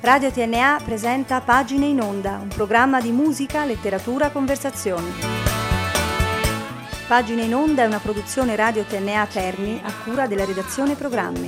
Radio TNA presenta Pagine in Onda, un programma di musica, letteratura, conversazioni. Pagine in Onda è una produzione Radio TNA Terni a cura della redazione programmi.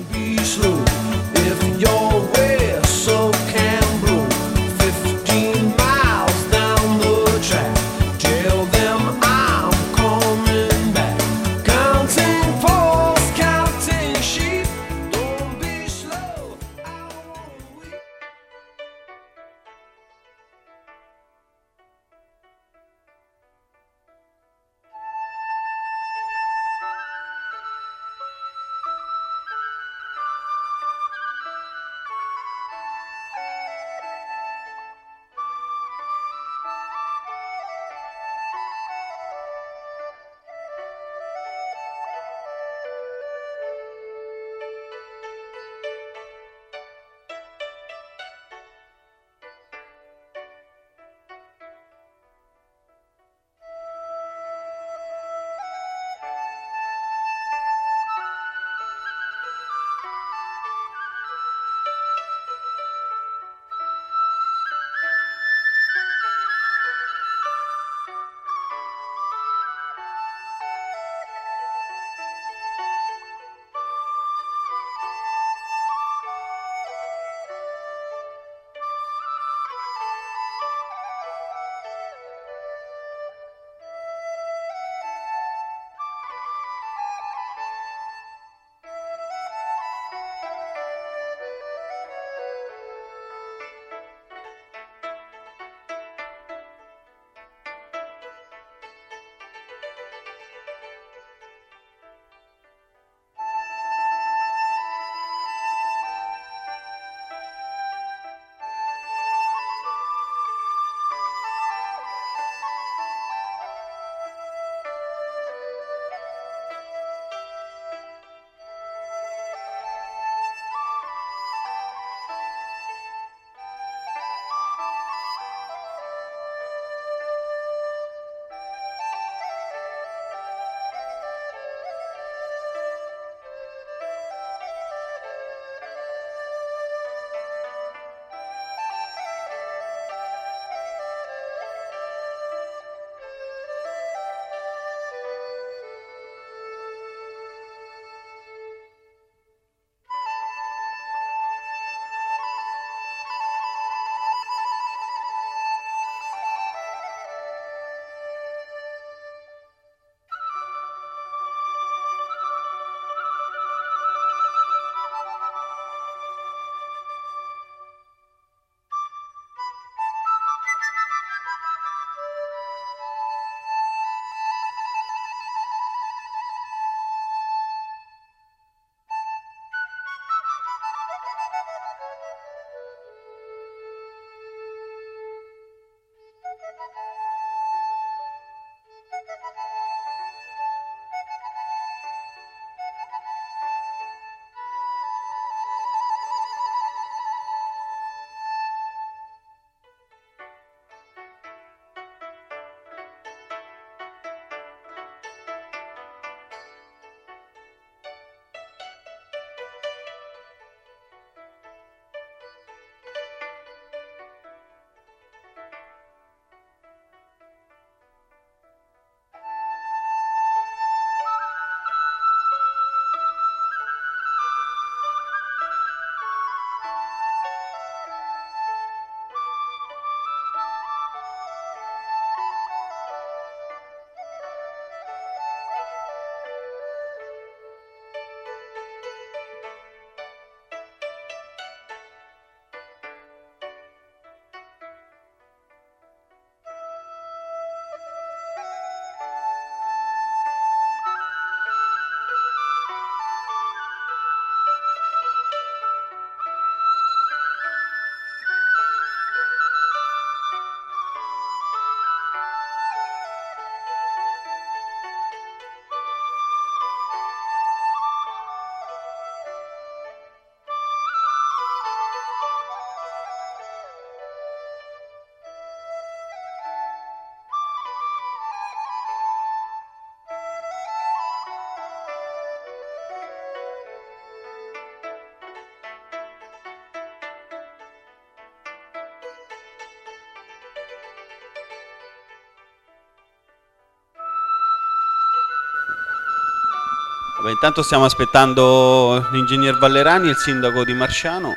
Vabbè, intanto stiamo aspettando l'ingegner Vallerani, il sindaco di Marsciano.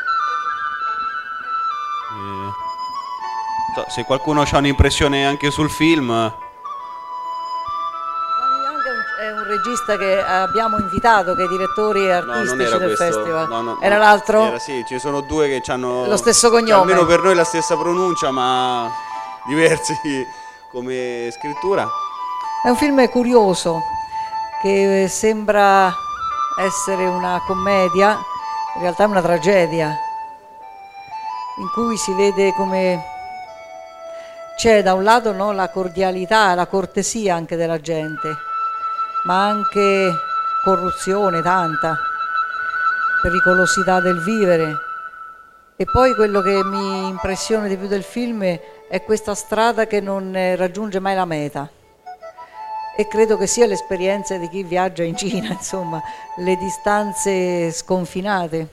Se qualcuno ha un'impressione anche sul film. È un regista che abbiamo invitato, che è direttori e artistici del festival. Era l'altro? Sì, ci sono due che hanno lo stesso cognome. Almeno per noi la stessa pronuncia, ma diversi come scrittura. È un film curioso, che sembra essere una commedia, in realtà è una tragedia, in cui si vede come c'è da un lato, no, la cordialità, la cortesia anche della gente, ma anche corruzione tanta, pericolosità del vivere. E poi quello che mi impressiona di più del film è questa strada che non raggiunge mai la meta. E credo che sia l'esperienza di chi viaggia in Cina, insomma, le distanze sconfinate.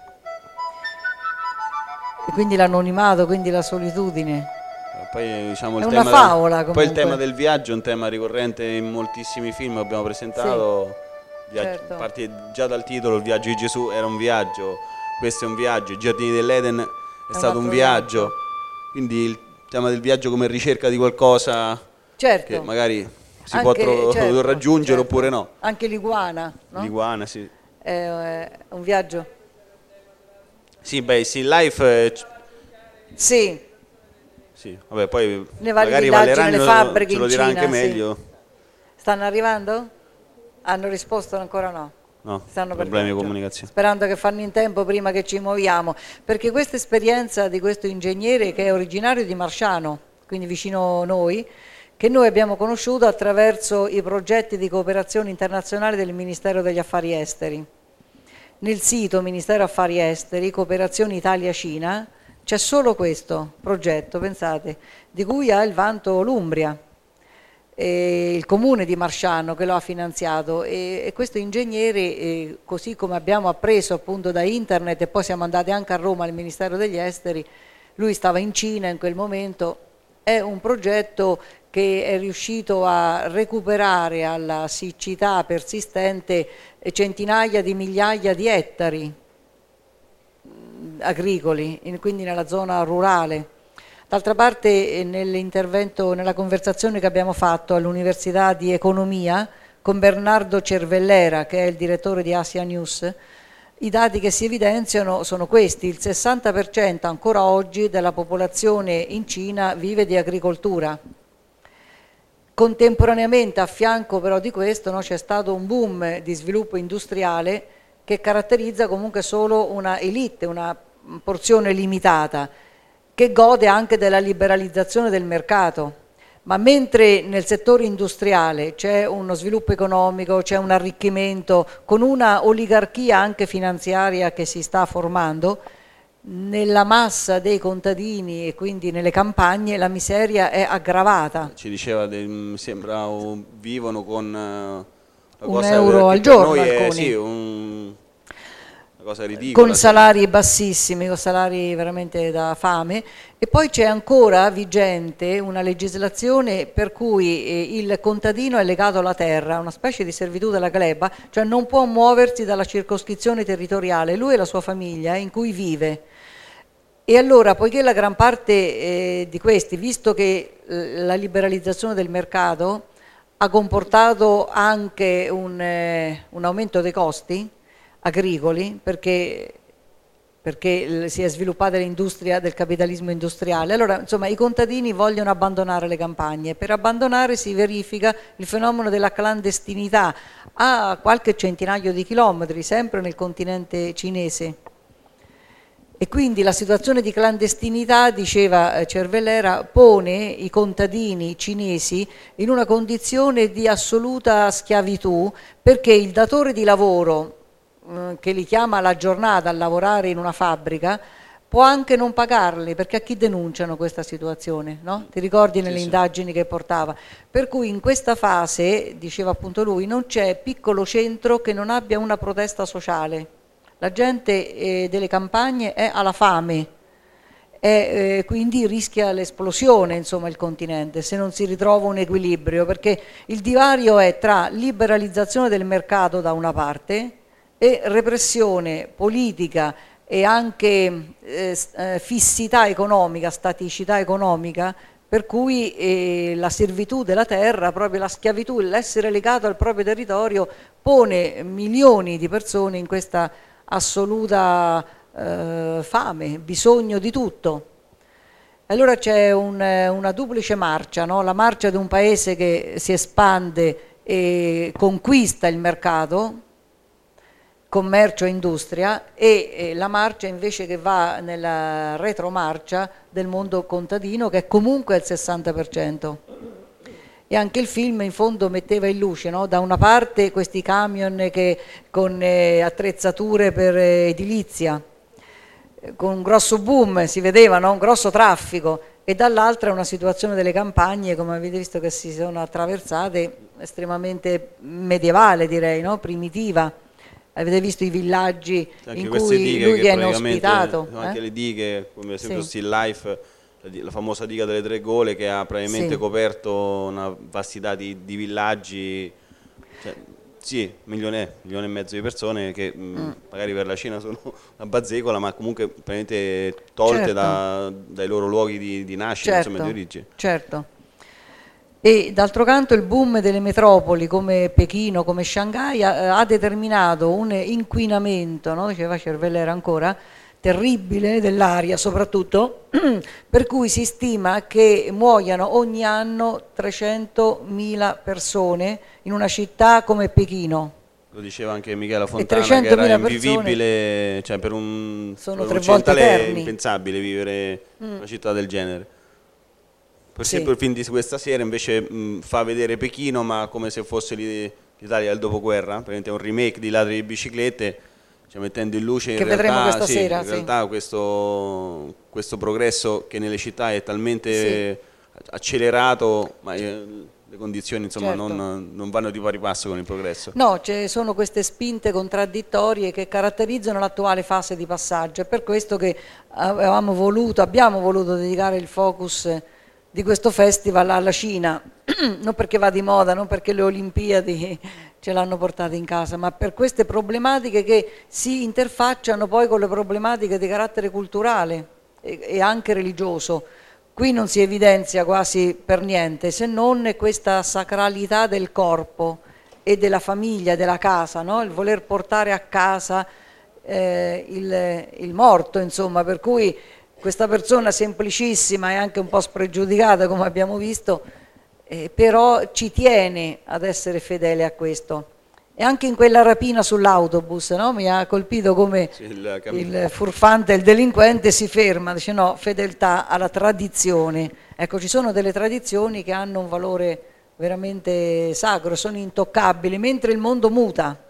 E quindi l'anonimato, quindi la solitudine. Poi, diciamo, è una favola comunque. Poi il tema del viaggio è un tema ricorrente in moltissimi film che abbiamo presentato. Sì, certo. Parti già dal titolo, il viaggio di Gesù era un viaggio, questo è un viaggio, i giardini dell'Eden è stato un viaggio. Quindi il tema del viaggio come ricerca di qualcosa, certo, che magari si anche, può certo, raggiungere, certo, oppure no. Anche l'iguana, no? L'iguana, sì. È un viaggio. Sì, beh, sì, Life. Sì. Sì, vabbè, poi ne magari Vallerani nelle fabbriche ce lo dirà in Cina, anche meglio. Sì. Stanno arrivando? Hanno risposto ancora no? No, stanno problemi di comunicazione. Sperando che fanno in tempo prima che ci muoviamo, perché questa esperienza di questo ingegnere, che è originario di Marsciano, quindi vicino a noi, che noi abbiamo conosciuto attraverso i progetti di cooperazione internazionale del Ministero degli Affari Esteri. Nel sito Ministero Affari Esteri, Cooperazione Italia-Cina, c'è solo questo progetto, pensate, di cui ha il vanto l'Umbria, il comune di Marsciano che lo ha finanziato, e questo ingegnere, così come abbiamo appreso appunto da internet, e poi siamo andati anche a Roma al Ministero degli Esteri, lui stava in Cina in quel momento. È un progetto che è riuscito a recuperare alla siccità persistente centinaia di migliaia di ettari agricoli, quindi nella zona rurale. D'altra parte, nell'intervento, nella conversazione che abbiamo fatto all'Università di Economia con Bernardo Cervellera, che è il direttore di Asia News, i dati che si evidenziano sono questi: il 60% ancora oggi della popolazione in Cina vive di agricoltura. Contemporaneamente, a fianco però di questo, no, c'è stato un boom di sviluppo industriale che caratterizza comunque solo una elite, una porzione limitata, che gode anche della liberalizzazione del mercato. Ma mentre nel settore industriale c'è uno sviluppo economico, c'è un arricchimento, con una oligarchia anche finanziaria che si sta formando, nella massa dei contadini e quindi nelle campagne la miseria è aggravata. Ci diceva, mi sembra, vivono con un euro al giorno alcuni. Sì, una cosa ridicola. Con salari bassissimi, con salari veramente da fame. E poi c'è ancora vigente una legislazione per cui il contadino è legato alla terra, una specie di servitù della gleba, cioè non può muoversi dalla circoscrizione territoriale, lui e la sua famiglia in cui vive. E allora, poiché la gran parte di questi, visto che la liberalizzazione del mercato ha comportato anche un aumento dei costi agricoli, perché si è sviluppata l'industria del capitalismo industriale, allora insomma i contadini vogliono abbandonare le campagne. Per abbandonare si verifica il fenomeno della clandestinità a qualche centinaio di chilometri, sempre nel continente cinese. E quindi la situazione di clandestinità, diceva Cervellera, pone i contadini cinesi in una condizione di assoluta schiavitù, perché il datore di lavoro che li chiama alla giornata a lavorare in una fabbrica può anche non pagarli, perché a chi denunciano questa situazione, no? Ti ricordi nelle indagini che portava? Per cui in questa fase, diceva appunto lui, non c'è piccolo centro che non abbia una protesta sociale. La gente delle campagne è alla fame, e quindi rischia l'esplosione, insomma, il continente, se non si ritrova un equilibrio, perché il divario è tra liberalizzazione del mercato da una parte e repressione politica e anche fissità economica, staticità economica, per cui la servitù della terra, proprio la schiavitù, l'essere legato al proprio territorio, pone milioni di persone in questa assoluta fame, bisogno di tutto. Allora c'è una duplice marcia, no? La marcia di un paese che si espande e conquista il mercato, commercio e industria, e la marcia invece che va nella retromarcia del mondo contadino, che è comunque il 60%. E anche il film in fondo metteva in luce, no? Da una parte questi camion che, con attrezzature per edilizia, con un grosso boom, si vedeva, no? Un grosso traffico, e dall'altra una situazione delle campagne, come avete visto, che si sono attraversate, estremamente medievale, direi, no? Primitiva. Avete visto i villaggi in cui lui viene ospitato? Anche le dighe, come ad esempio Still Life, la famosa diga delle Tre Gole, che ha praticamente coperto una vastità di villaggi, cioè, sì, milione e mezzo di persone che magari per la Cina sono una bazzecola, ma comunque praticamente tolte dai loro luoghi di nascita, insomma, di origine. Certo. E d'altro canto il boom delle metropoli come Pechino, come Shanghai ha determinato un inquinamento, no? Diceva Cervellera ancora, terribile dell'aria soprattutto, per cui si stima che muoiano ogni anno 300.000 persone in una città come Pechino. Lo diceva anche Michela Fontana, che era invivibile, cioè per un occidentale è impensabile vivere in una città del genere. Per esempio il film di questa sera invece fa vedere Pechino, ma come se fosse l'Italia del dopoguerra, praticamente un remake di Ladri di biciclette, cioè mettendo in luce in realtà questo progresso che nelle città è talmente accelerato, ma le condizioni insomma non vanno di pari passo con il progresso. No, ci sono queste spinte contraddittorie che caratterizzano l'attuale fase di passaggio. È per questo che abbiamo voluto dedicare il focus di questo festival alla Cina, non perché va di moda, non perché le Olimpiadi ce l'hanno portata in casa, ma per queste problematiche che si interfacciano poi con le problematiche di carattere culturale e anche religioso. Qui non si evidenzia quasi per niente, se non questa sacralità del corpo e della famiglia, della casa, no? Il voler portare a casa il morto, insomma, per cui questa persona semplicissima e anche un po' spregiudicata, come abbiamo visto, però ci tiene ad essere fedele a questo. E anche in quella rapina sull'autobus, no? Mi ha colpito come il furfante, il delinquente si ferma, dice no, fedeltà alla tradizione. Ecco, ci sono delle tradizioni che hanno un valore veramente sacro, sono intoccabili, mentre il mondo muta.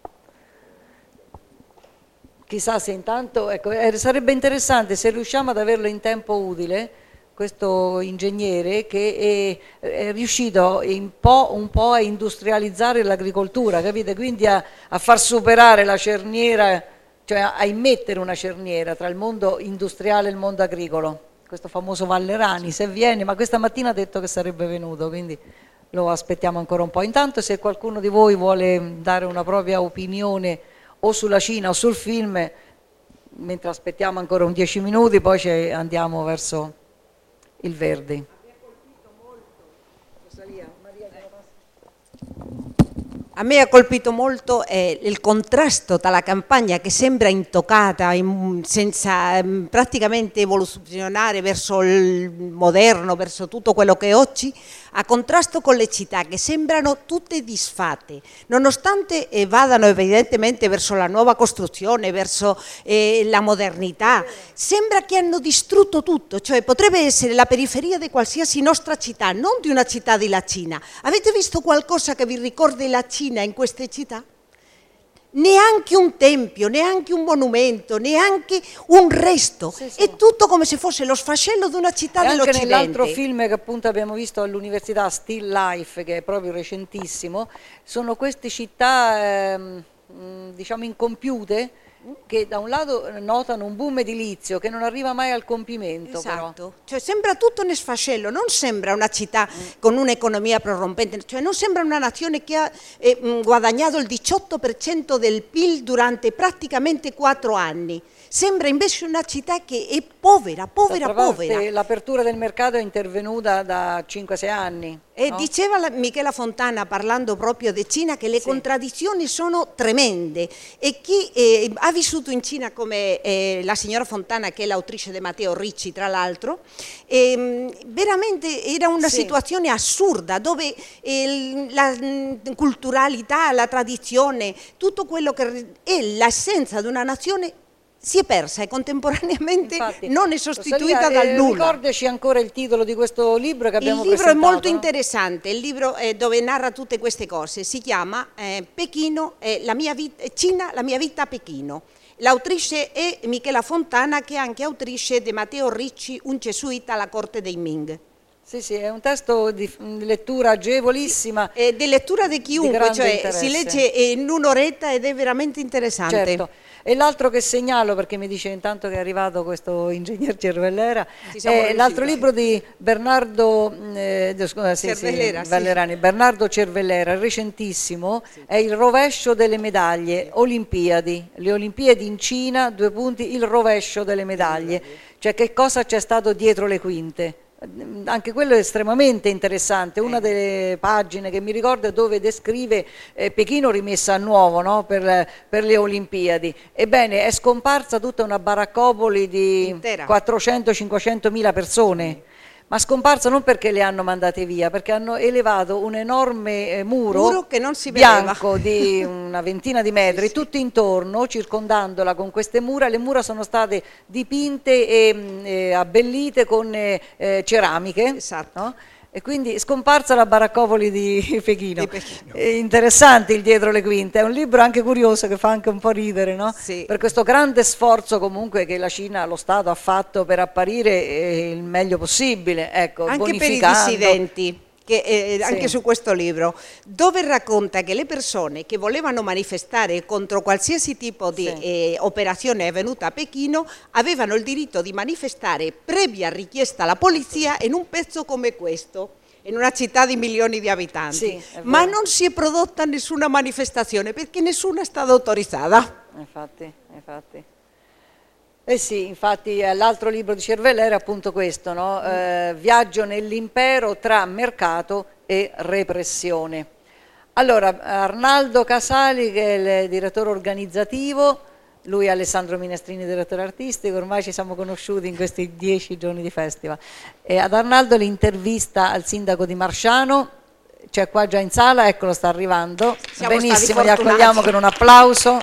Chissà se intanto, ecco, sarebbe interessante se riusciamo ad averlo in tempo utile, questo ingegnere che è riuscito un po' a industrializzare l'agricoltura, capite? Quindi a far superare la cerniera, cioè a immettere una cerniera tra il mondo industriale e il mondo agricolo. Questo famoso Vallerani, se viene, ma questa mattina ha detto che sarebbe venuto, quindi lo aspettiamo ancora un po'. Intanto se qualcuno di voi vuole dare una propria opinione o sulla Cina o sul film, mentre aspettiamo ancora un 10 minuti, poi andiamo verso il Verdi. A me ha colpito molto il contrasto tra la campagna che sembra intoccata, senza praticamente evoluzionare verso il moderno, verso tutto quello che è oggi, a contrasto con le città che sembrano tutte disfatte, nonostante vadano evidentemente verso la nuova costruzione, verso la modernità. Sembra che hanno distrutto tutto, cioè potrebbe essere la periferia di qualsiasi nostra città, non di una città della Cina. Avete visto qualcosa che vi ricordi la Cina in queste città? Neanche un tempio, neanche un monumento, neanche un resto, è tutto come se fosse lo sfascello di una città dell'Occidente. Anche nell'altro film che appunto abbiamo visto all'università, Still Life, che è proprio recentissimo, sono queste città diciamo incompiute che da un lato notano un boom edilizio che non arriva mai al compimento. Esatto, però. cioè sembra tutto un sfascello, non sembra una città con un'economia prorompente, cioè non sembra una nazione che ha guadagnato il 18% del PIL durante praticamente 4 anni. Sembra invece una città che è povera, povera. L'apertura del mercato è intervenuta da 5-6 anni. E no? diceva Michela Fontana, parlando proprio di Cina, che le contraddizioni sono tremende, e chi ha vissuto in Cina come la signora Fontana, che è l'autrice di Matteo Ricci tra l'altro, veramente era una situazione assurda, dove la culturalità, la tradizione, tutto quello che è l'essenza di una nazione si è persa e contemporaneamente non è sostituita dal nulla. Ricordaci ancora il titolo di questo libro che abbiamo presentato. Il libro è molto interessante, il libro dove narra tutte queste cose, si chiama Pechino, Cina, la mia vita a Pechino. L'autrice è Michela Fontana, che è anche autrice di Matteo Ricci, un gesuita alla corte dei Ming. Sì, è un testo di lettura agevolissima. Di lettura di chiunque, cioè si legge in un'oretta ed è veramente interessante. Certo. E l'altro che segnalo, perché mi dice intanto che è arrivato questo ingegner Cervellera, è l'altro libro di Bernardo Vallerani, Bernardo Cervellera, recentissimo, è Il rovescio delle medaglie, Olimpiadi, le Olimpiadi in Cina, il rovescio delle medaglie, cioè che cosa c'è stato dietro le quinte. Anche quello è estremamente interessante. Una delle pagine che mi ricordo è dove descrive Pechino rimessa a nuovo, no? per le Olimpiadi. Ebbene, è scomparsa tutta una baraccopoli di 400-500 mila persone, ma scomparsa non perché le hanno mandate via, perché hanno elevato un enorme muro che non si bianco di una ventina di metri, tutto intorno, circondandola con queste mura. Le mura sono state dipinte e abbellite con ceramiche, no? E quindi scomparsa la baraccopoli di Pechino. È interessante il dietro le quinte, è un libro anche curioso che fa anche un po' ridere, no? Per questo grande sforzo comunque che la Cina, lo Stato ha fatto per apparire il meglio possibile, ecco, anche per i dissidenti. Anche su questo libro, dove racconta che le persone che volevano manifestare contro qualsiasi tipo di operazione avvenuta a Pechino avevano il diritto di manifestare previa richiesta alla polizia in un pezzo come questo, in una città di milioni di abitanti, ma non si è prodotta nessuna manifestazione perché nessuna è stata autorizzata. Infatti. Infatti l'altro libro di Cervellera era appunto questo, no? Viaggio nell'impero tra mercato e repressione. Allora, Arnaldo Casali, che è il direttore organizzativo, lui è Alessandro Minestrini, direttore artistico, ormai ci siamo conosciuti in questi 10 giorni di festival. E ad Arnaldo l'intervista al sindaco di Marsciano, c'è qua già in sala, eccolo, sta arrivando. Benissimo, li accogliamo con un applauso.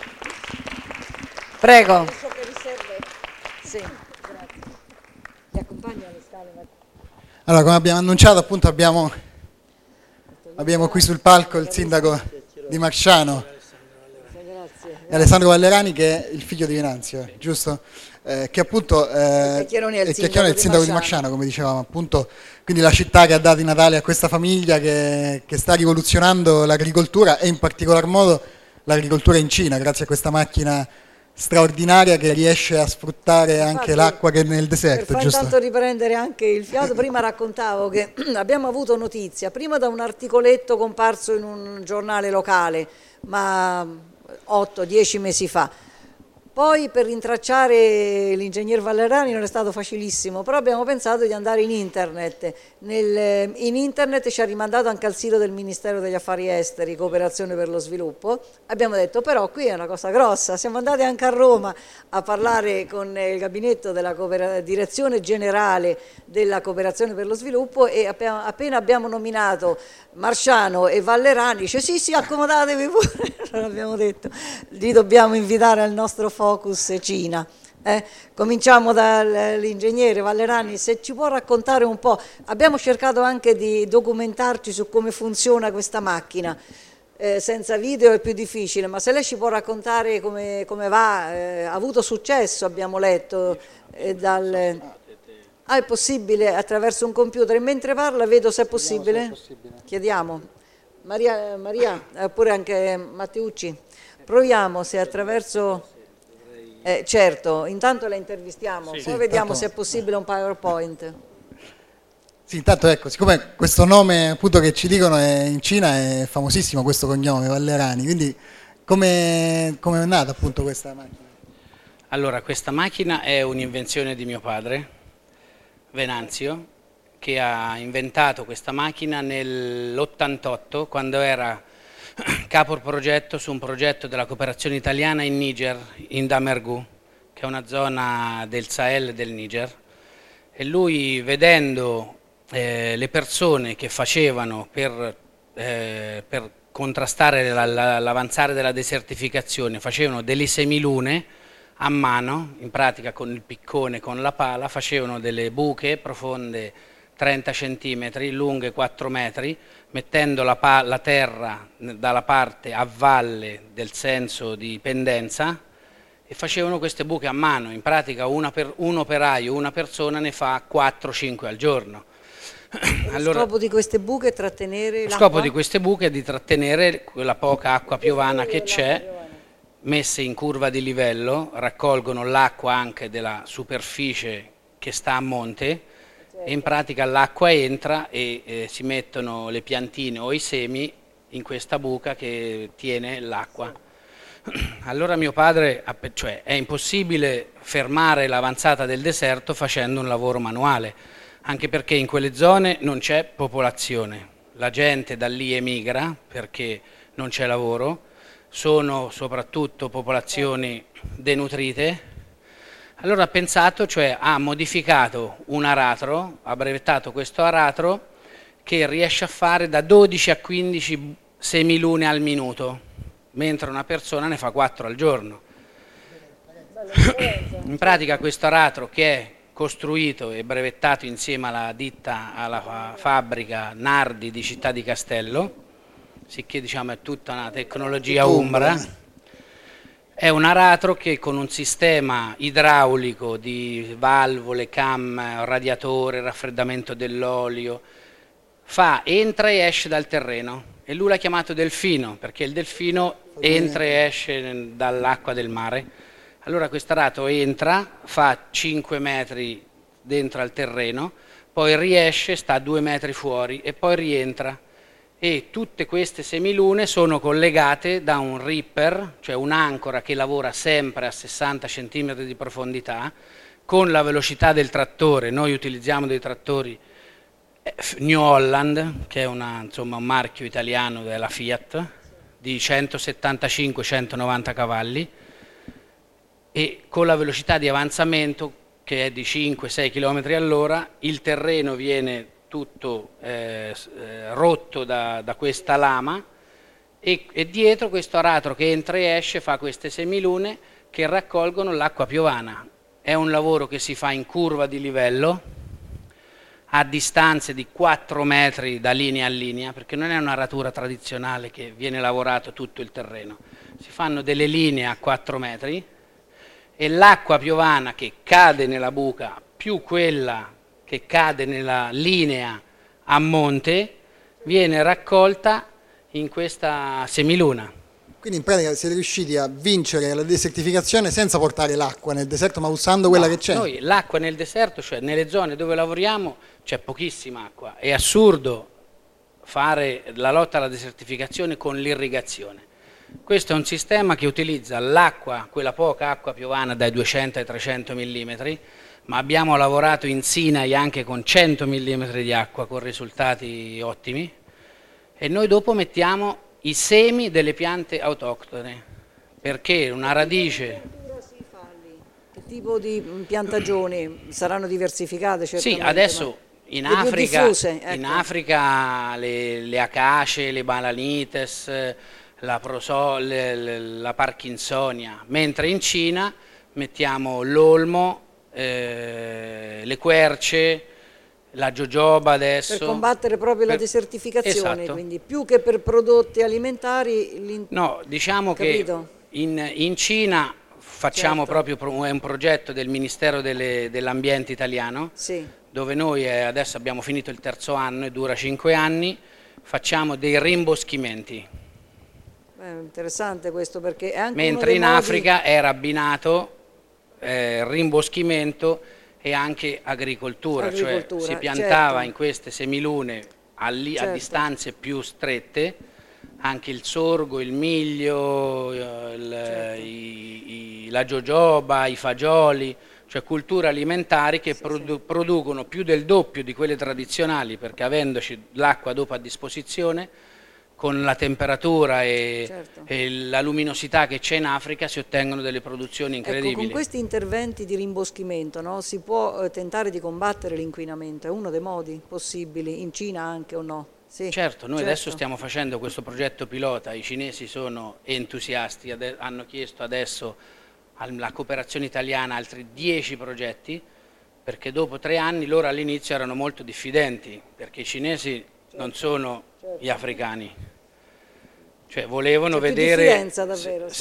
Prego. Sì, grazie. Ti accompagno alle scale. Allora, come abbiamo annunciato, appunto abbiamo qui sul palco il sindaco di Marsciano, Alessandro Vallerani, che è il figlio di Venanzio, giusto? Che appunto Chiacchierone è il sindaco di Marsciano, come dicevamo, appunto, quindi la città che ha dato i Natali a questa famiglia che sta rivoluzionando l'agricoltura, e in particolar modo l'agricoltura in Cina, grazie a questa macchina straordinaria che riesce a sfruttare anche l'acqua che è nel deserto. Per intanto riprendere anche il fiato, prima raccontavo che abbiamo avuto notizia, prima da un articoletto comparso in un giornale locale, ma 8-10 mesi fa. Poi per rintracciare l'ingegner Vallerani non è stato facilissimo, però abbiamo pensato di andare in internet. In internet ci ha rimandato anche al sito del Ministero degli Affari Esteri, Cooperazione per lo Sviluppo. Abbiamo detto però qui è una cosa grossa, siamo andati anche a Roma a parlare con il gabinetto della Direzione Generale della Cooperazione per lo Sviluppo, e appena abbiamo nominato Marsciano e Vallerani, dice sì, accomodatevi pure. Non abbiamo detto, li dobbiamo invitare al nostro Focus Cina. Cominciamo dall'ingegnere Vallerani, se ci può raccontare un po'. Abbiamo cercato anche di documentarci su come funziona questa macchina, senza video è più difficile, ma se lei ci può raccontare come va, ha avuto successo, abbiamo letto, è possibile attraverso un computer, e mentre parla vedo se è possibile. Chiediamo. Maria, oppure anche Matteucci, proviamo se attraverso... Certo, intanto la intervistiamo, sì, poi vediamo intanto... se è possibile un PowerPoint. Sì, intanto ecco, siccome questo nome appunto che ci dicono è in Cina è famosissimo questo cognome, Vallerani, quindi come è nata appunto questa macchina? Allora, questa macchina è un'invenzione di mio padre, Venanzio, che ha inventato questa macchina nell'88 quando era capo progetto su un progetto della cooperazione italiana in Niger, in Damerghou, che è una zona del Sahel del Niger, e lui vedendo le persone che facevano per contrastare l'avanzare della desertificazione, facevano delle semilune a mano, in pratica con il piccone, con la pala, facevano delle buche profonde 30 cm, lunghe 4 metri, mettendo la terra dalla parte a valle del senso di pendenza e facevano queste buche a mano. In pratica un operaio, una persona ne fa 4-5 al giorno. Allora, lo scopo di queste buche è trattenere l'acqua? Lo scopo di queste buche è di trattenere quella poca acqua piovana che c'è, messe in curva di livello, raccolgono l'acqua anche della superficie che sta a monte, e in pratica l'acqua entra e si mettono le piantine o i semi in questa buca che tiene l'acqua. Allora mio padre, cioè è impossibile fermare l'avanzata del deserto facendo un lavoro manuale, anche perché in quelle zone non c'è popolazione, la gente da lì emigra perché non c'è lavoro, sono soprattutto popolazioni denutrite. Allora ha pensato, cioè ha modificato un aratro, ha brevettato questo aratro che riesce a fare da 12 a 15 semilune al minuto, mentre una persona ne fa 4 al giorno. In pratica questo aratro, che è costruito e brevettato insieme alla ditta, alla fabbrica Nardi di Città di Castello, sicché diciamo è tutta una tecnologia umbra, è un aratro che con un sistema idraulico di valvole, cam, radiatore, raffreddamento dell'olio, entra e esce dal terreno, e lui l'ha chiamato delfino perché il delfino entra e esce dall'acqua del mare. Allora questo aratro entra, fa 5 metri dentro al terreno, poi riesce, sta 2 metri fuori e poi rientra. E tutte queste semilune sono collegate da un ripper, cioè un'ancora che lavora sempre a 60 cm di profondità, con la velocità del trattore. Noi utilizziamo dei trattori New Holland, che è un marchio italiano della Fiat, di 175-190 cavalli, e con la velocità di avanzamento che è di 5-6 km all'ora, il terreno viene tutto rotto da questa lama e dietro questo aratro che entra e esce fa queste semilune che raccolgono l'acqua piovana. È un lavoro che si fa in curva di livello a distanze di 4 metri da linea a linea, perché non è un'aratura tradizionale che viene lavorato tutto il terreno, si fanno delle linee a 4 metri e l'acqua piovana che cade nella buca più quella che cade nella linea a monte viene raccolta in questa semiluna. Quindi in pratica siete riusciti a vincere la desertificazione senza portare l'acqua nel deserto, ma usando quella che c'è? Noi l'acqua nel deserto, cioè nelle zone dove lavoriamo, c'è pochissima acqua. È assurdo fare la lotta alla desertificazione con l'irrigazione. Questo è un sistema che utilizza l'acqua, quella poca acqua piovana dai 200 ai 300 mm, ma abbiamo lavorato in Sinai anche con 100 mm di acqua con risultati ottimi, e noi dopo mettiamo i semi delle piante autoctone, perché una radice... Che tipo di piantagioni saranno diversificate? Certamente, sì, adesso in Africa, diffuse, ecco. In Africa le acacie, le balanites, la parkinsonia, mentre in Cina mettiamo l'olmo, le querce, la jojoba adesso. Per combattere proprio la desertificazione, esatto. Quindi più che per prodotti alimentari. No, diciamo capito? Che in Cina facciamo proprio è un progetto del Ministero dell'Ambiente italiano, sì, dove noi adesso abbiamo finito il 3° anno e dura 5 anni, facciamo dei rimboschimenti. Interessante questo, perché è anche mentre in Africa era abbinato rimboschimento e anche agricoltura, cioè si piantava in queste semilune a distanze più strette anche il sorgo, il miglio, la jojoba, i fagioli, cioè culture alimentari che producono più del doppio di quelle tradizionali, perché avendoci l'acqua dopo a disposizione, con la temperatura e la luminosità che c'è in Africa si ottengono delle produzioni incredibili. Ecco, con questi interventi di rimboschimento, no, si può tentare di combattere l'inquinamento, è uno dei modi possibili, in Cina anche o no? Sì, certo, noi adesso stiamo facendo questo progetto pilota, i cinesi sono entusiasti, hanno chiesto adesso alla cooperazione italiana altri 10 progetti, perché dopo 3 anni loro all'inizio erano molto diffidenti, perché i cinesi non sono gli africani, cioè volevano vedere davvero,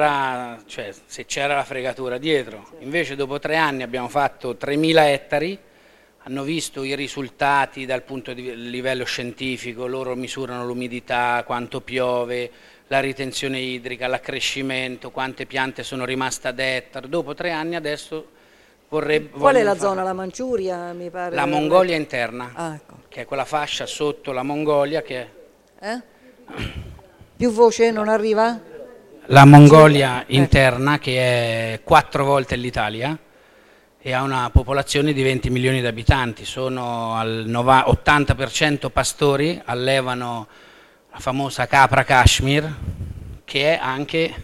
se c'era la fregatura dietro. Invece dopo 3 anni abbiamo fatto 3.000 ettari, hanno visto i risultati dal punto di livello scientifico, loro misurano l'umidità, quanto piove, la ritenzione idrica, l'accrescimento, quante piante sono rimaste ad ettaro. Dopo 3 anni adesso Qual è la zona? La Manciuria, mi pare? La Mongolia interna, che è quella fascia sotto la Mongolia che è... Più voce non arriva? La Mongolia interna, che è 4 volte l'Italia e ha una popolazione di 20 milioni di abitanti, sono al 80% pastori, allevano la famosa capra Kashmir, che è anche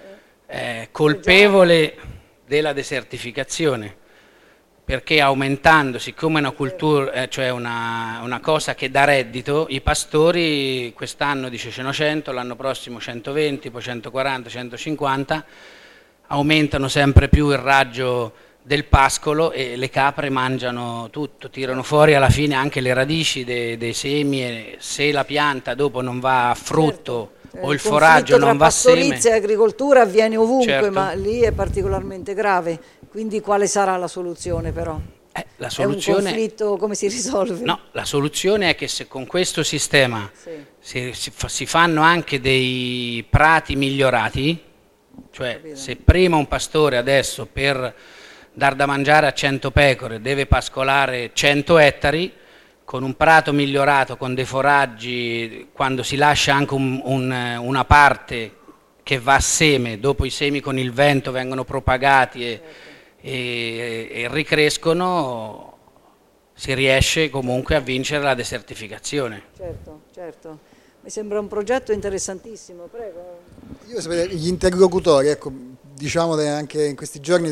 colpevole della desertificazione, perché aumentando, siccome è una cultura, cioè una cosa che dà reddito, i pastori quest'anno dice 100, l'anno prossimo 120, poi 140, 150, aumentano sempre più il raggio del pascolo e le capre mangiano tutto, tirano fuori alla fine anche le radici dei semi, e se la pianta dopo non va a frutto o il foraggio non va a seme. Pastorizia e agricoltura avviene ovunque, ma lì è particolarmente grave, quindi quale sarà la soluzione però? La soluzione, è un conflitto, come si risolve? No, la soluzione è che se con questo sistema si fanno anche dei prati migliorati, cioè se prima un pastore adesso per dar da mangiare a 100 pecore deve pascolare 100 ettari, con un prato migliorato, con dei foraggi, quando si lascia anche una parte che va a seme, dopo i semi con il vento vengono propagati e ricrescono, si riesce comunque a vincere la desertificazione. Certo. Mi sembra un progetto interessantissimo, prego. Io voglio sapere gli interlocutori, ecco, diciamo anche in questi giorni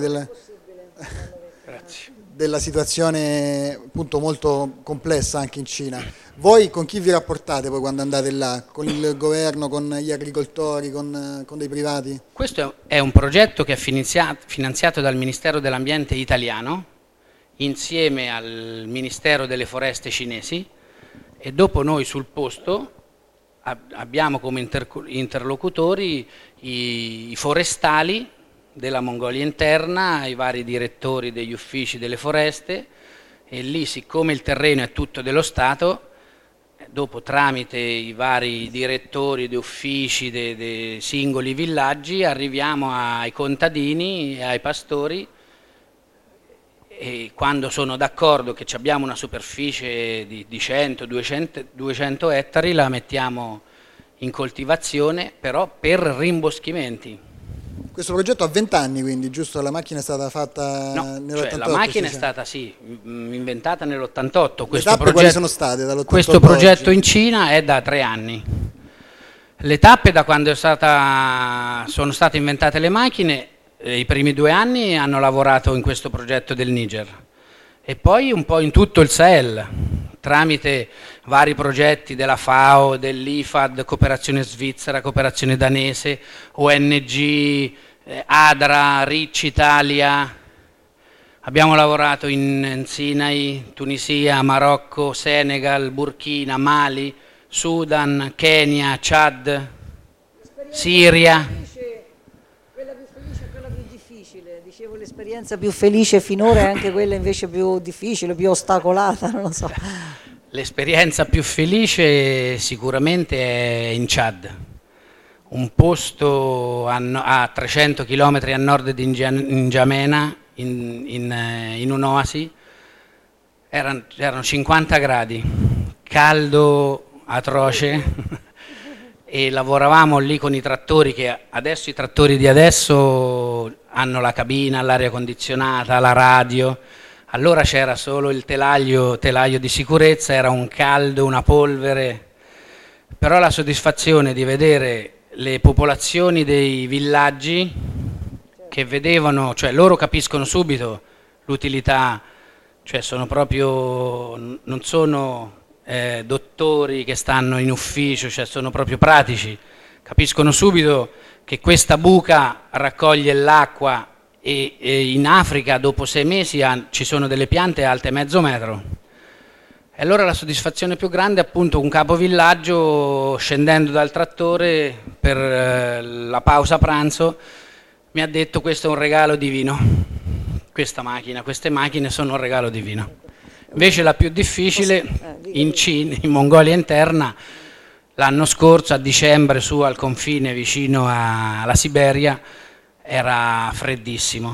della situazione appunto molto complessa anche in Cina. Voi con chi vi rapportate poi quando andate là? Con il governo, con gli agricoltori, con dei privati? Questo è un progetto che è finanziato dal Ministero dell'Ambiente italiano insieme al Ministero delle Foreste cinesi, e dopo noi sul posto abbiamo come interlocutori i forestali della Mongolia interna, i vari direttori degli uffici delle foreste, e lì, siccome il terreno è tutto dello Stato, dopo tramite i vari direttori di uffici dei singoli villaggi arriviamo ai contadini e ai pastori, e quando sono d'accordo che abbiamo una superficie di 100-200 ettari la mettiamo in coltivazione, però per rimboschimenti. Questo progetto ha 20 anni, quindi, giusto? La macchina è stata fatta nell'88? Cioè, la macchina è stata inventata nell'88. Le tappe quali sono state dall'88? Questo progetto in Cina è da 3 anni. Le tappe, da quando sono state inventate le macchine, i primi 2 anni hanno lavorato in questo progetto del Niger, e poi un po' in tutto il Sahel, tramite vari progetti della FAO, dell'IFAD, cooperazione svizzera, cooperazione danese, ONG, ADRA, RIC Italia. Abbiamo lavorato in Sinai, Tunisia, Marocco, Senegal, Burkina, Mali, Sudan, Kenya, Chad, Siria. Quella più felice e quella più difficile. Dicevo, l'esperienza più felice finora è anche quella invece più difficile, più ostacolata, non lo so. L'esperienza più felice sicuramente è in Chad. un posto a 300 km a nord di N'Djamena, in un'oasi. Erano 50 gradi, caldo atroce, e lavoravamo lì con i trattori, che adesso i trattori di adesso hanno la cabina, l'aria condizionata, la radio. Allora c'era solo il telaio di sicurezza, era un caldo, una polvere, però la soddisfazione di vedere le popolazioni dei villaggi che vedevano, cioè loro capiscono subito l'utilità, cioè sono proprio, non sono dottori che stanno in ufficio, cioè sono proprio pratici, capiscono subito che questa buca raccoglie l'acqua e in Africa dopo 6 mesi ci sono delle piante alte mezzo metro. E allora la soddisfazione più grande è appunto un capovillaggio, scendendo dal trattore per la pausa pranzo, mi ha detto: questo è un regalo divino, queste macchine sono un regalo divino. Invece la più difficile in Mongolia interna, l'anno scorso a dicembre, su al confine vicino alla Siberia, era freddissimo,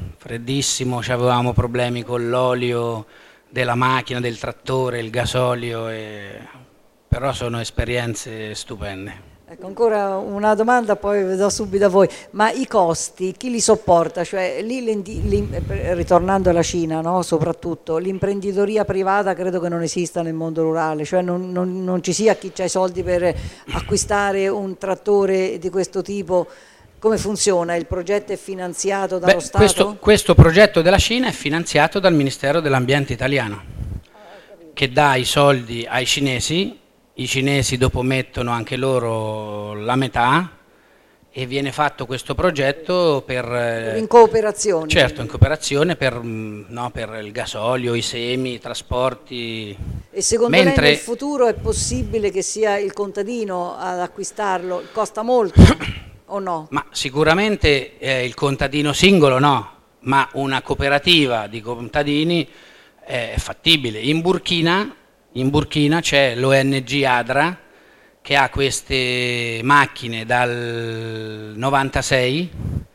avevamo problemi con l'olio della macchina, del trattore, il gasolio, però sono esperienze stupende. Ecco, ancora una domanda, poi vi do subito a voi, ma i costi chi li sopporta? Cioè lì, ritornando alla Cina, no? Soprattutto l'imprenditoria privata credo che non esista nel mondo rurale, cioè non ci sia chi ha i soldi per acquistare un trattore di questo tipo. Come funziona? Il progetto è finanziato dallo Stato? Questo progetto della Cina è finanziato dal Ministero dell'Ambiente italiano, che dà i soldi ai cinesi. I cinesi dopo mettono anche loro la metà e viene fatto questo progetto in cooperazione. Certo, in cooperazione per il gasolio, i semi, i trasporti. E secondo lei nel futuro è possibile che sia il contadino ad acquistarlo? Costa molto o no? Ma sicuramente il contadino singolo no, ma una cooperativa di contadini è fattibile. In Burkina c'è l'ONG ADRA che ha queste macchine dal 96,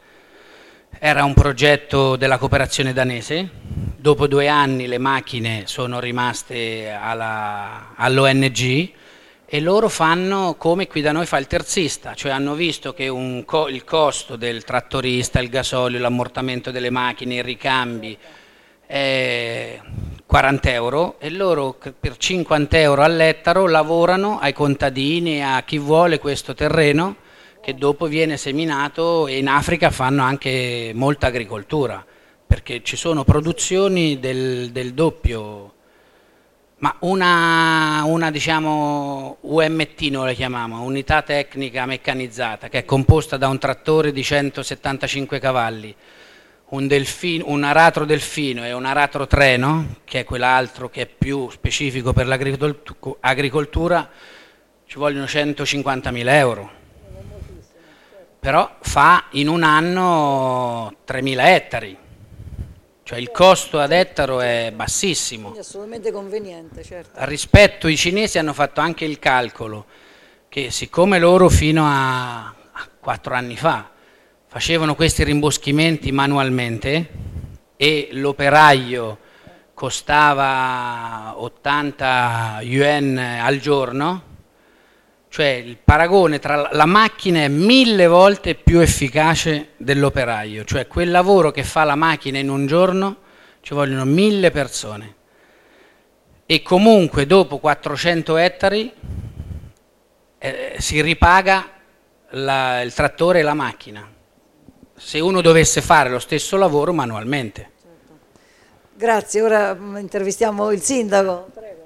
era un progetto della cooperazione danese, dopo 2 anni le macchine sono rimaste all'ONG e loro fanno come qui da noi fa il terzista, cioè hanno visto che il costo del trattorista, il gasolio, l'ammortamento delle macchine, i ricambi è 40 euro e loro per 50 euro all'ettaro lavorano ai contadini e a chi vuole questo terreno che dopo viene seminato, e in Africa fanno anche molta agricoltura perché ci sono produzioni del doppio, ma una diciamo UMT noi la chiamiamo, unità tecnica meccanizzata, che è composta da un trattore di 175 cavalli, un aratro delfino e un aratro treno, che è quell'altro che è più specifico per l'agricoltura, ci vogliono 150.000 euro. Però fa in un anno 3.000 ettari, cioè il costo ad ettaro è bassissimo. Quindi assolutamente conveniente, certo. Rispetto ai cinesi hanno fatto anche il calcolo che siccome loro fino a 4 anni fa facevano questi rimboschimenti manualmente e l'operaio costava 80 yuan al giorno, cioè il paragone tra la macchina è 1000 volte più efficace dell'operaio, cioè quel lavoro che fa la macchina in un giorno ci vogliono 1000 persone e comunque dopo 400 ettari si ripaga il trattore e la macchina, se uno dovesse fare lo stesso lavoro manualmente. Certo. Grazie, ora intervistiamo il sindaco. Prego.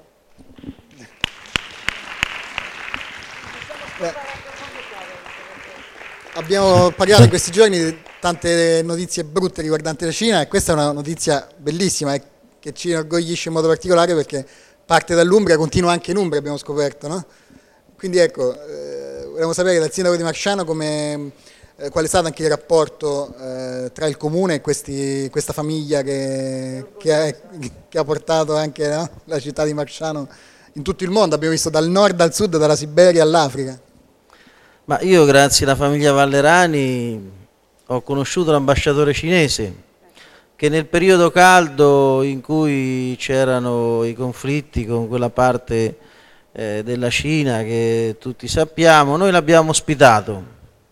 Abbiamo parlato in questi giorni di tante notizie brutte riguardanti la Cina e questa è una notizia bellissima che ci inorgoglisce in modo particolare perché parte dall'Umbria, continua anche in Umbria, abbiamo scoperto, no? Quindi ecco, vogliamo sapere dal sindaco di Marsciano qual è stato anche il rapporto tra il comune e questa famiglia che ha portato anche, no, la città di Marsciano in tutto il mondo, abbiamo visto dal nord al sud, dalla Siberia all'Africa. Ma io, grazie alla famiglia Vallerani, ho conosciuto l'ambasciatore cinese che nel periodo caldo in cui c'erano i conflitti con quella parte della Cina che tutti sappiamo, noi l'abbiamo ospitato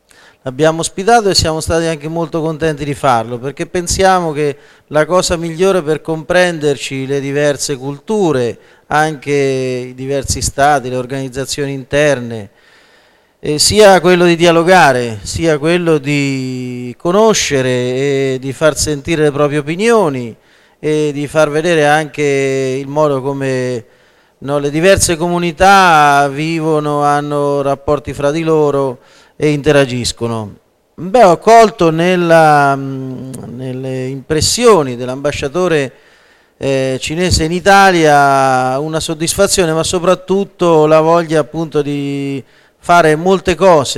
e siamo stati anche molto contenti di farlo, perché pensiamo che la cosa migliore per comprenderci le diverse culture, anche i diversi stati, le organizzazioni interne, sia quello di dialogare, sia quello di conoscere e di far sentire le proprie opinioni e di far vedere anche il modo come le diverse comunità vivono, hanno rapporti fra di loro e interagiscono. Beh, ho colto nelle impressioni dell'ambasciatore cinese in Italia una soddisfazione, ma soprattutto la voglia appunto di fare molte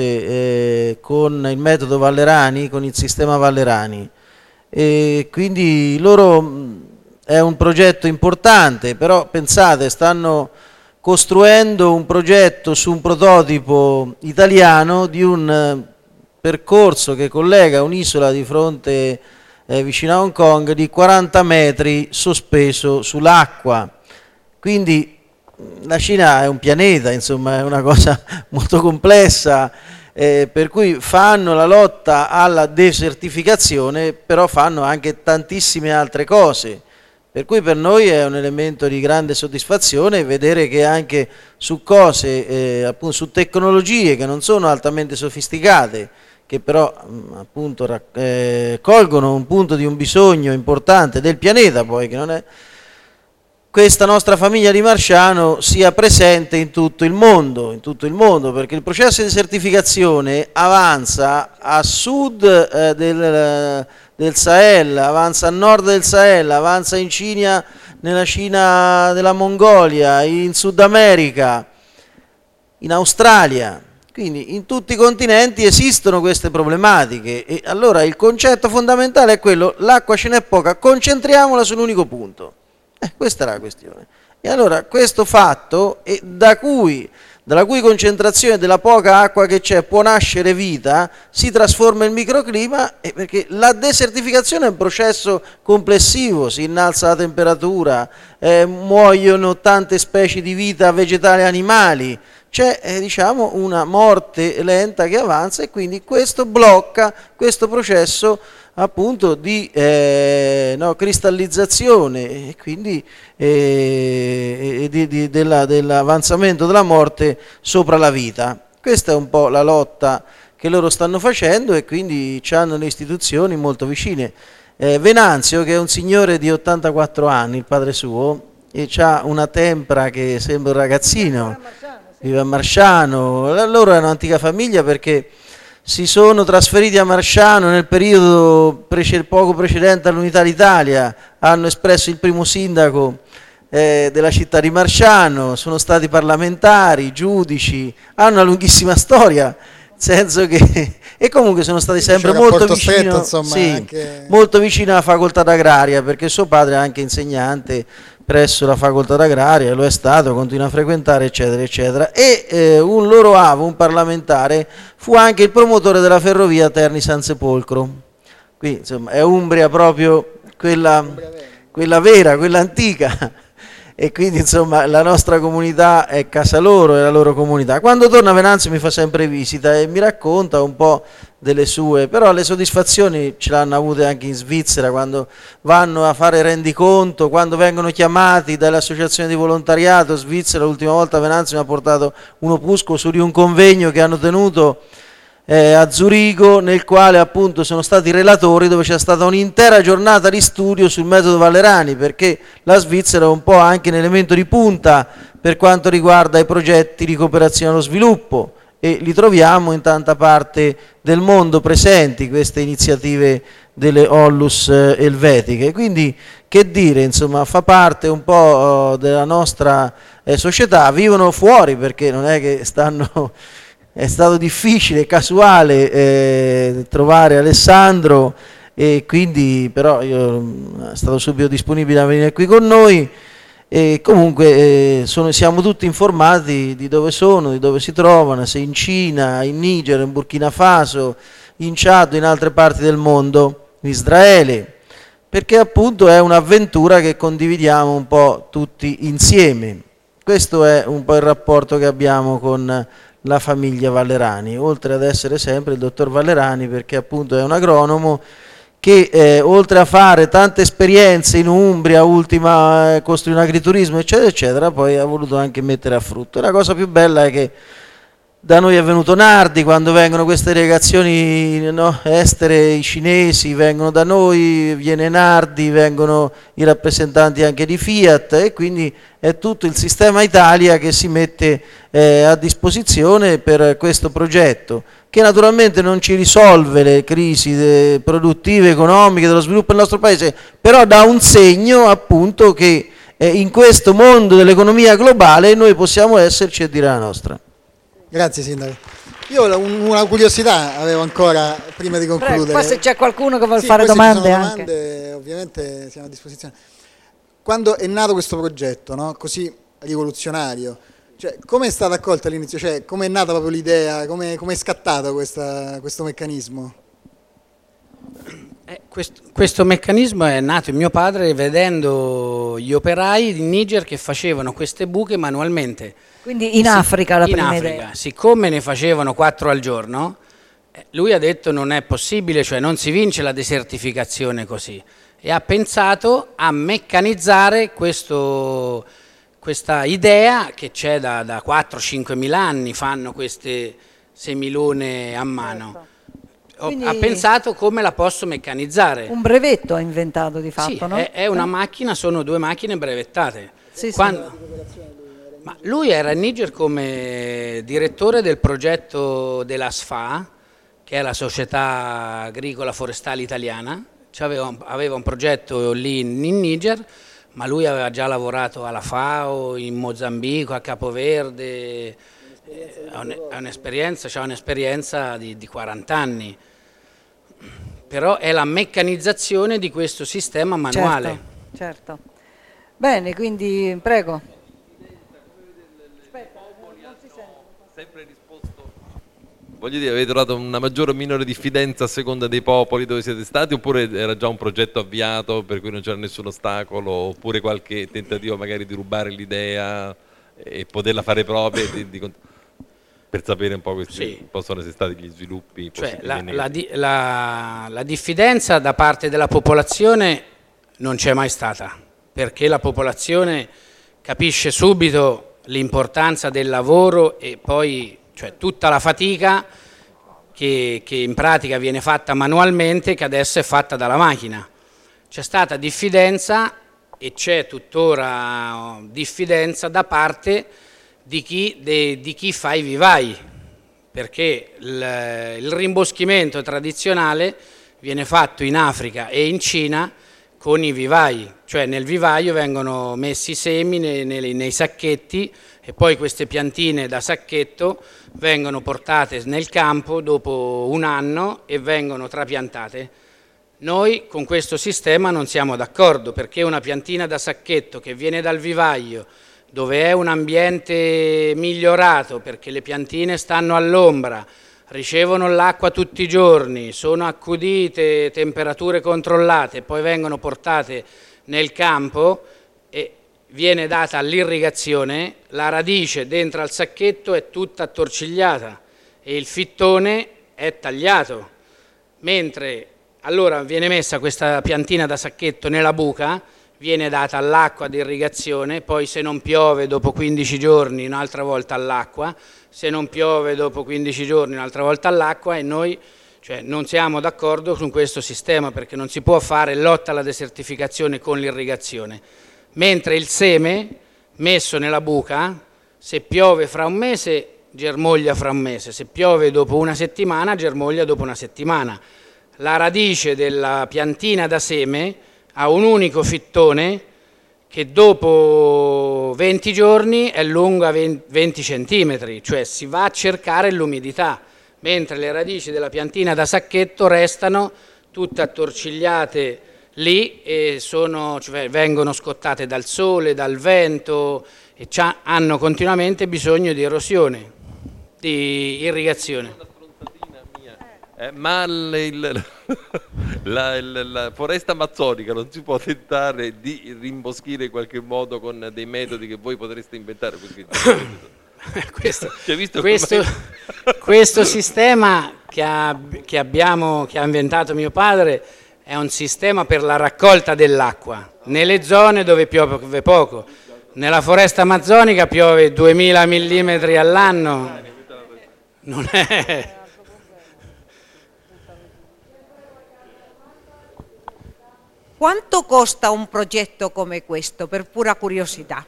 cose con il metodo Vallerani, con il sistema Vallerani, e quindi loro è un progetto importante, però pensate, stanno costruendo un progetto su un prototipo italiano di un percorso che collega un'isola di fronte vicino a Hong Kong di 40 metri sospeso sull'acqua. Quindi la Cina è un pianeta, insomma, è una cosa molto complessa, per cui fanno la lotta alla desertificazione, però fanno anche tantissime altre cose. Per cui per noi è un elemento di grande soddisfazione vedere che anche su cose, appunto su tecnologie che non sono altamente sofisticate, che però appunto colgono un punto di un bisogno importante del pianeta, poi che non è, questa nostra famiglia di Marsciano sia presente in tutto il mondo, perché il processo di desertificazione avanza a sud del Sahel, avanza a nord del Sahel, avanza in Cina, nella Cina della Mongolia, in Sud America, in Australia. Quindi in tutti i continenti esistono queste problematiche e allora il concetto fondamentale è quello: l'acqua ce n'è poca, concentriamola su un unico punto. Questa è la questione. E allora questo fatto, dalla cui concentrazione della poca acqua che c'è può nascere vita, si trasforma il microclima, perché la desertificazione è un processo complessivo, si innalza la temperatura, muoiono tante specie di vita vegetali e animali, c'è diciamo una morte lenta che avanza e quindi questo blocca questo processo appunto di cristallizzazione e quindi dell'avanzamento della morte sopra la vita. Questa è un po' la lotta che loro stanno facendo e quindi hanno le istituzioni molto vicine. Venanzio, che è un signore di 84 anni, il padre suo, e ha una tempra che sembra un ragazzino, vive a Marsciano. Loro è un'antica famiglia perché si sono trasferiti a Marsciano nel periodo poco precedente all'Unità d'Italia, hanno espresso il primo sindaco della città di Marsciano, sono stati parlamentari, giudici, hanno una lunghissima storia, nel senso che e comunque sono stati sempre molto vicino, molto vicino alla facoltà d'agraria, perché suo padre è anche insegnante presso la facoltà d'agraria, lo è stato, continua a frequentare, eccetera, eccetera. E un loro avo, un parlamentare, fu anche il promotore della ferrovia Terni-San Sepolcro. Qui, insomma, è Umbria proprio quella vera, quella antica. E quindi, insomma, la nostra comunità è casa loro, è la loro comunità. Quando torna Venanzio mi fa sempre visita e mi racconta un po' delle sue, però le soddisfazioni ce l'hanno avute anche in Svizzera, quando vanno a fare rendiconto, quando vengono chiamati dalle associazioni di volontariato. Svizzera, l'ultima volta Venanzio mi ha portato un opuscolo su di un convegno che hanno tenuto a Zurigo, nel quale appunto sono stati relatori, dove c'è stata un'intera giornata di studio sul metodo Vallerani, perché la Svizzera è un po' anche un elemento di punta per quanto riguarda i progetti di cooperazione allo sviluppo, e li troviamo in tanta parte del mondo presenti queste iniziative delle Onlus elvetiche. Quindi che dire, insomma, fa parte un po' della nostra società, vivono fuori perché non è che stanno... È stato difficile, casuale trovare Alessandro, e quindi però io è stato subito disponibile a venire qui con noi e comunque siamo tutti informati di dove sono, di dove si trovano, se in Cina, in Niger, in Burkina Faso, in Ciad, in altre parti del mondo, in Israele, perché appunto è un'avventura che condividiamo un po' tutti insieme. Questo è un po' il rapporto che abbiamo con la famiglia Vallerani, oltre ad essere sempre il dottor Vallerani, perché appunto è un agronomo che oltre a fare tante esperienze in Umbria, ultima costruire un agriturismo eccetera eccetera, poi ha voluto anche mettere a frutto. La cosa più bella è che da noi è venuto Nardi, quando vengono queste delegazioni, no, estere, i cinesi vengono da noi, viene Nardi, vengono i rappresentanti anche di Fiat, e quindi è tutto il sistema Italia che si mette a disposizione per questo progetto, che naturalmente non ci risolve le crisi produttive, economiche, dello sviluppo del nostro paese, però dà un segno appunto che in questo mondo dell'economia globale noi possiamo esserci e dire la nostra. Grazie Sindaco. Io una curiosità avevo ancora prima di concludere. Prego, poi se c'è qualcuno che vuole fare domande, anche. Ovviamente siamo a disposizione. Quando è nato questo progetto, no? Così rivoluzionario, cioè, come è stata accolta all'inizio? Cioè, come è nata proprio l'idea? Come è scattato questo meccanismo? Questo meccanismo è nato in mio padre vedendo gli operai in Niger che facevano queste buche manualmente. Quindi in Africa la prima idea. Siccome ne facevano 4 al giorno, lui ha detto non è possibile, cioè non si vince la desertificazione così, e ha pensato a meccanizzare questa idea che c'è da 4-5 mila anni, fanno queste semilone a mano. Quindi ha pensato come la posso meccanizzare. Un brevetto ha inventato di fatto, sì, no? È una macchina, sono 2 macchine brevettate. Sì, Ma lui era in Niger come direttore del progetto della SFA, che è la Società Agricola Forestale Italiana. Aveva un progetto lì in Niger, ma lui aveva già lavorato alla FAO, in Mozambico, a Capoverde. Ha un'esperienza di 40 anni. Però è la meccanizzazione di questo sistema manuale. Certo. Bene, quindi prego. Sempre risposto. Voglio dire, avete trovato una maggiore o minore diffidenza a seconda dei popoli dove siete stati, oppure era già un progetto avviato per cui non c'era nessun ostacolo, oppure qualche tentativo magari di rubare l'idea e poterla fare propria per sapere un po' questi possono essere stati gli sviluppi. Cioè, la diffidenza da parte della popolazione non c'è mai stata, perché la popolazione capisce subito l'importanza del lavoro e poi cioè, tutta la fatica che in pratica viene fatta manualmente, che adesso è fatta dalla macchina. C'è stata diffidenza e c'è tuttora diffidenza da parte di chi fa i vivai, perché il rimboschimento tradizionale viene fatto in Africa e in Cina con i vivai, cioè nel vivaio vengono messi i semi nei sacchetti e poi queste piantine da sacchetto vengono portate nel campo dopo un anno e vengono trapiantate. Noi con questo sistema non siamo d'accordo, perché una piantina da sacchetto che viene dal vivaio, dove è un ambiente migliorato perché le piantine stanno all'ombra, ricevono l'acqua tutti i giorni, sono accudite, temperature controllate, poi vengono portate nel campo e viene data l'irrigazione, la radice dentro al sacchetto è tutta attorcigliata e il fittone è tagliato, mentre allora viene messa questa piantina da sacchetto nella buca, viene data all'acqua di irrigazione, poi se non piove dopo 15 giorni un'altra volta all'acqua, se non piove dopo 15 giorni un'altra volta all'acqua, e noi non siamo d'accordo con questo sistema, perché non si può fare lotta alla desertificazione con l'irrigazione, mentre il seme messo nella buca, se piove fra un mese germoglia fra un mese, se piove dopo una settimana germoglia dopo una settimana. La radice della piantina da seme ha un unico fittone che dopo 20 giorni è lunga 20 centimetri, cioè si va a cercare l'umidità, mentre le radici della piantina da sacchetto restano tutte attorcigliate lì vengono scottate dal sole, dal vento e hanno continuamente bisogno di erosione, di irrigazione. Ma la foresta amazzonica non si può tentare di rimboschire in qualche modo con dei metodi che voi potreste inventare? Questo sistema che ha inventato mio padre è un sistema per la raccolta dell'acqua nelle zone dove piove poco. Nella foresta amazzonica piove 2000 mm all'anno. Non è... Quanto costa un progetto come questo, per pura curiosità?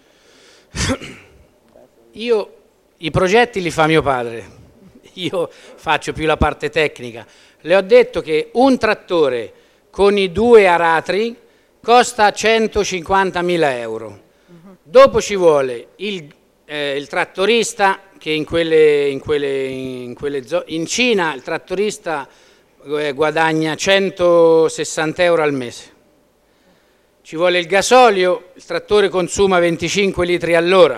I progetti li fa mio padre, io faccio più la parte tecnica. Le ho detto che un trattore con i 2 aratri costa 150.000 euro. Dopo ci vuole il trattorista che in Cina il trattorista guadagna 160 euro al mese. Ci vuole il gasolio, il trattore consuma 25 litri all'ora.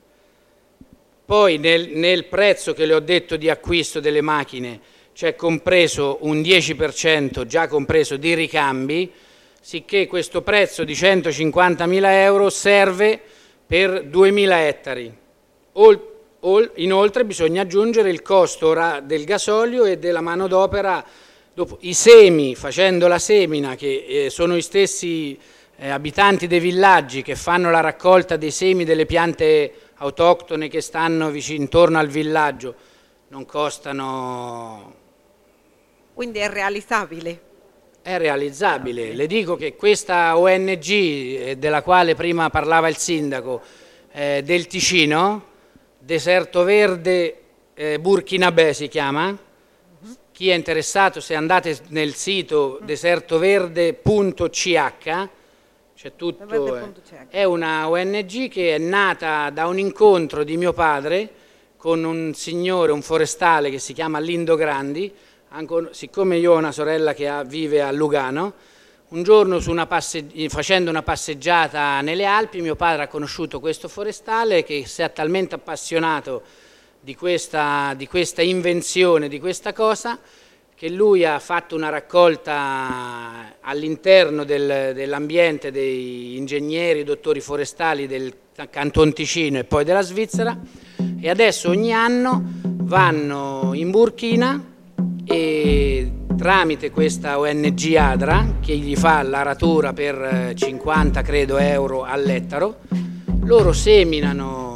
Poi nel prezzo che le ho detto di acquisto delle macchine c'è compreso un 10% già compreso di ricambi, sicché questo prezzo di 150.000 euro serve per 2.000 ettari. Inoltre bisogna aggiungere il costo del gasolio e della manodopera. Dopo, i semi, facendo la semina, che sono gli stessi abitanti dei villaggi che fanno la raccolta dei semi delle piante autoctone che stanno intorno al villaggio, non costano... Quindi è realizzabile? È realizzabile. Le dico che questa ONG, della quale prima parlava il sindaco, del Ticino, Deserto Verde Burkinabè si chiama. Chi è interessato, se andate nel sito desertoverde.ch, c'è tutto. È una ONG che è nata da un incontro di mio padre con un signore, un forestale che si chiama Lindo Grandi. Siccome io ho una sorella che vive a Lugano, un giorno facendo una passeggiata nelle Alpi mio padre ha conosciuto questo forestale che si è talmente appassionato di questa invenzione, di questa cosa, che lui ha fatto una raccolta all'interno dell'ambiente dei ingegneri, dottori forestali del Canton Ticino e poi della Svizzera, e adesso ogni anno vanno in Burkina e tramite questa ONG ADRA, che gli fa l'aratura per 50 credo euro all'ettaro, loro seminano